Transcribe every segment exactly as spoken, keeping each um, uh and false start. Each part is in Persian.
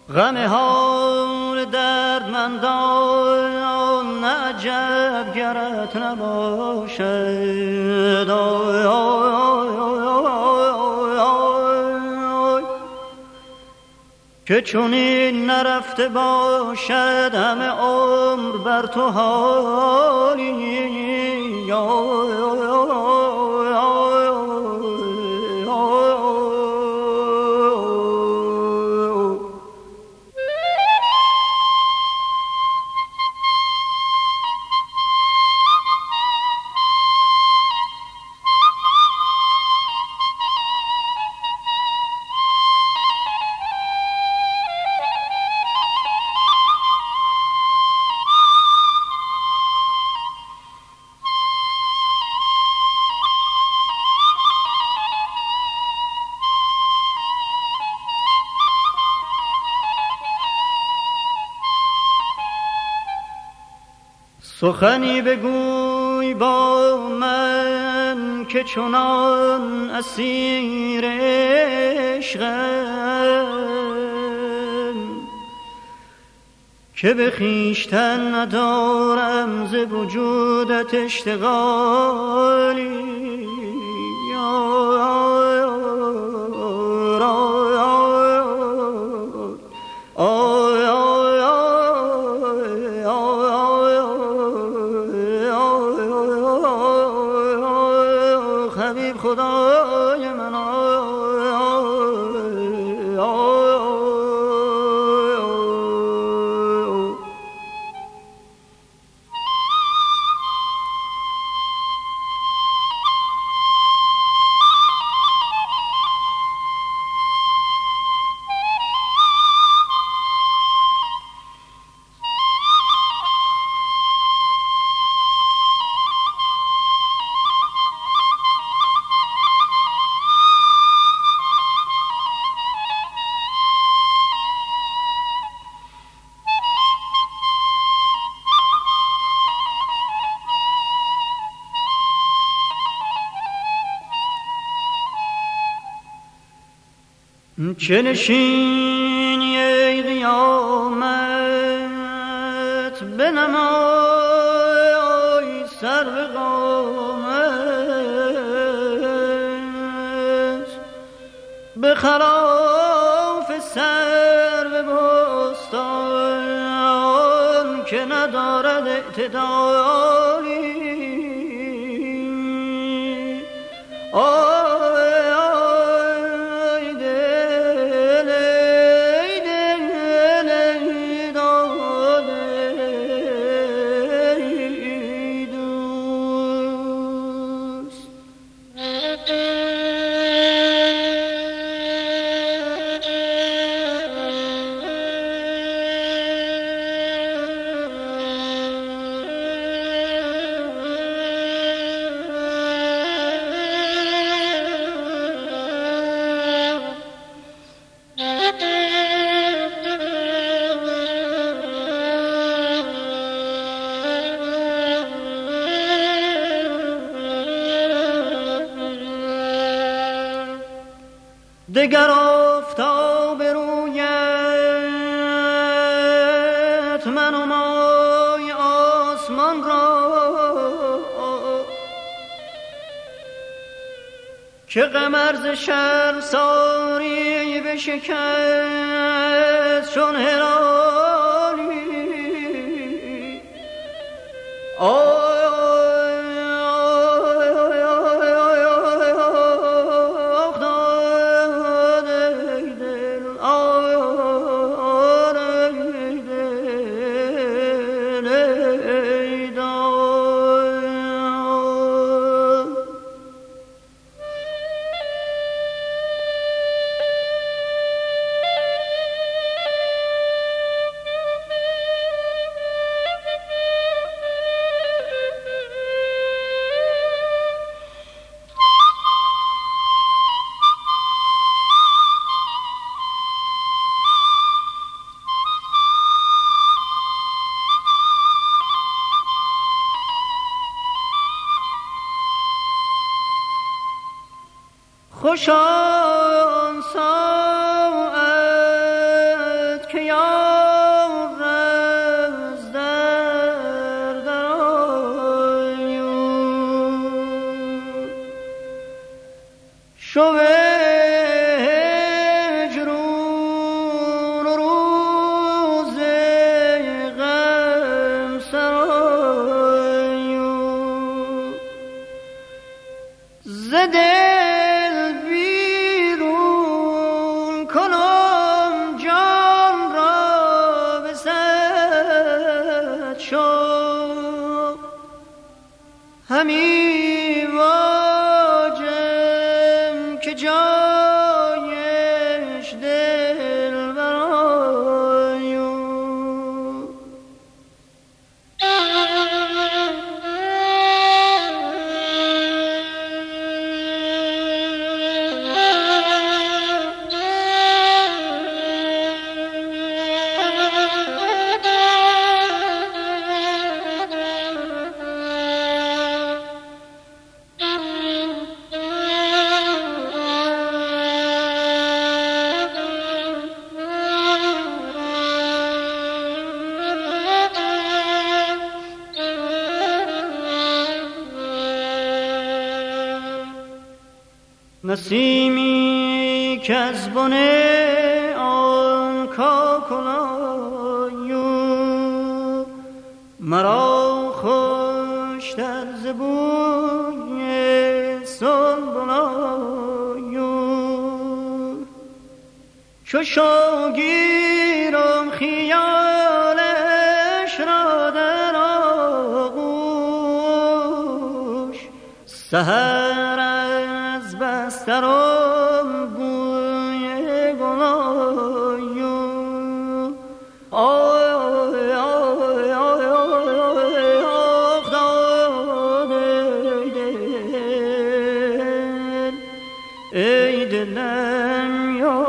غم حال دردمندان عجب گرت نباشد، آی آی آی آی آی که چون این نرفته باشد همه عمر بر تو حالی، آی آی آی آی سخنی بگوی با من که چنان اسیر عشقم که به خویشتن ندارم ز وجودت اشتغالی، خدای من چه نشینی ای قیامت بنمای سر به قامت، به خلاف سر به بستان که ندارد اعتدالی، دگر آفتاب رویت من و مای آسمان را که قمر ز شرمساری بشکست چون هلالی، آه خوش آن ساعت که همی واجم که جایش دل برایو نسیمی که از بن آن کاکلایو مرا خوشتر ز بوی سنبلایو چو شوگیرم خیالش را در آغوش سحر از بسترم بوی گلایو آی آی آی آی آی آخ داد ای دلم یا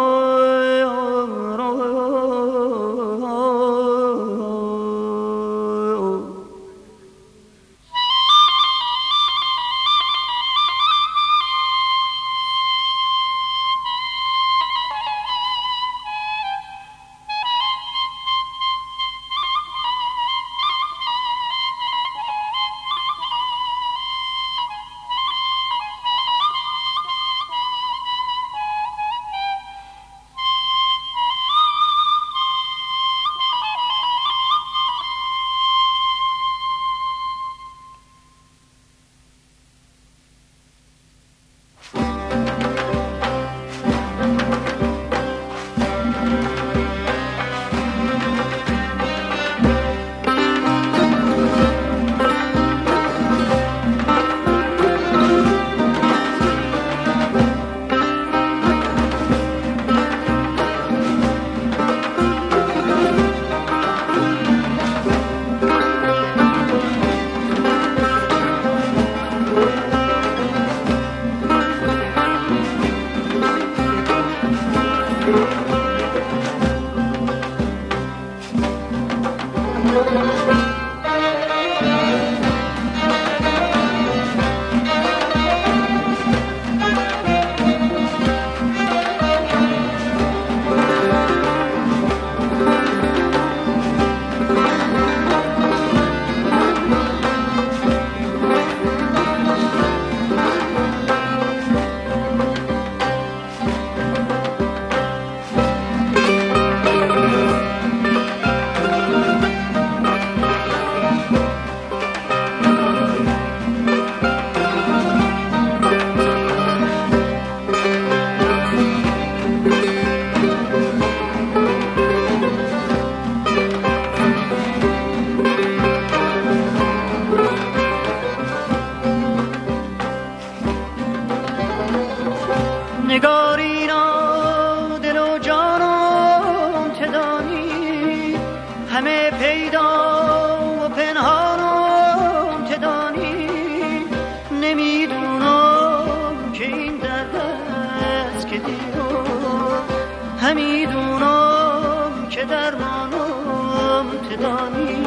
نگارینا دل و جانم تدانی همه پیدا و پنهانم تدانی نمیدونم که این درد است که دیدم همیدونم که درمانم تدانی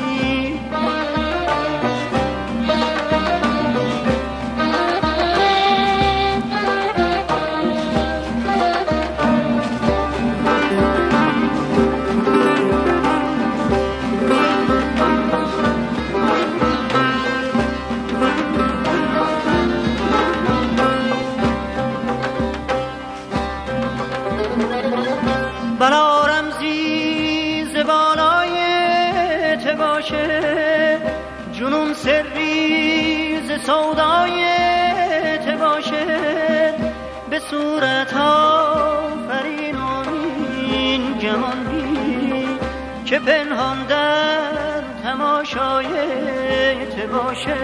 بلا رمزی زبانای ته باشه جنون سری ز سودای ته باشه به صورت ها فرینامین گمان بی که پنهان در تماشایت باشه.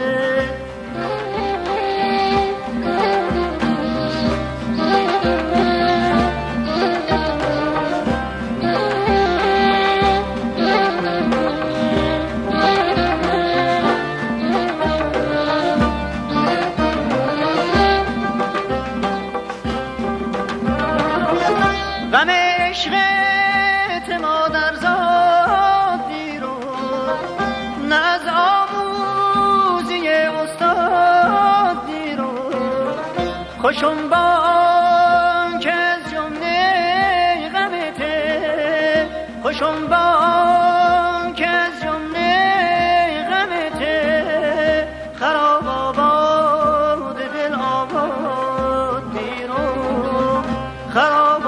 غم عشقت مادر زاد دیر و نه از آموزی استاد دیر و خوشم بان که از جمله غمته، خوشم بان که از جمله غمته، خراب آباد دل آباد دیر و خراب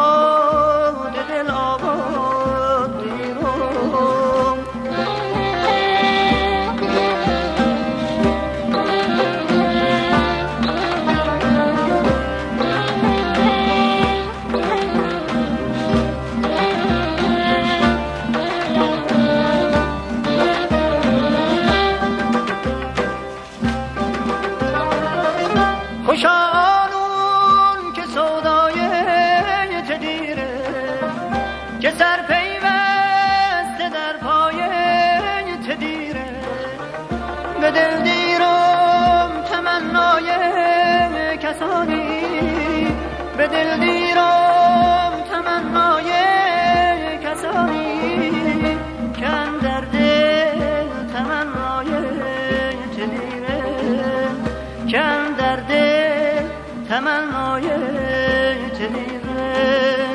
خوشانون که سودای تدیره، که سر پیوسته در پای تدیره، به دل دیرم تمنای کسانی، به دل دیرم تمنای کسانی، که اندر دل تمنای تدیره، که اندر دل تمنای تدیرن.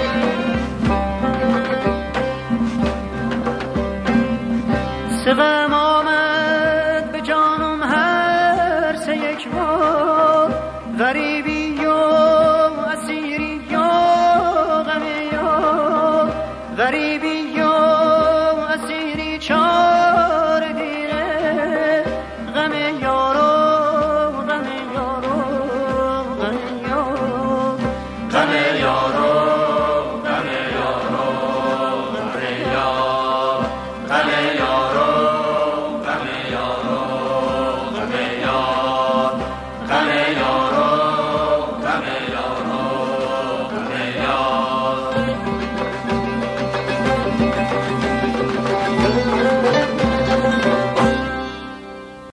سقم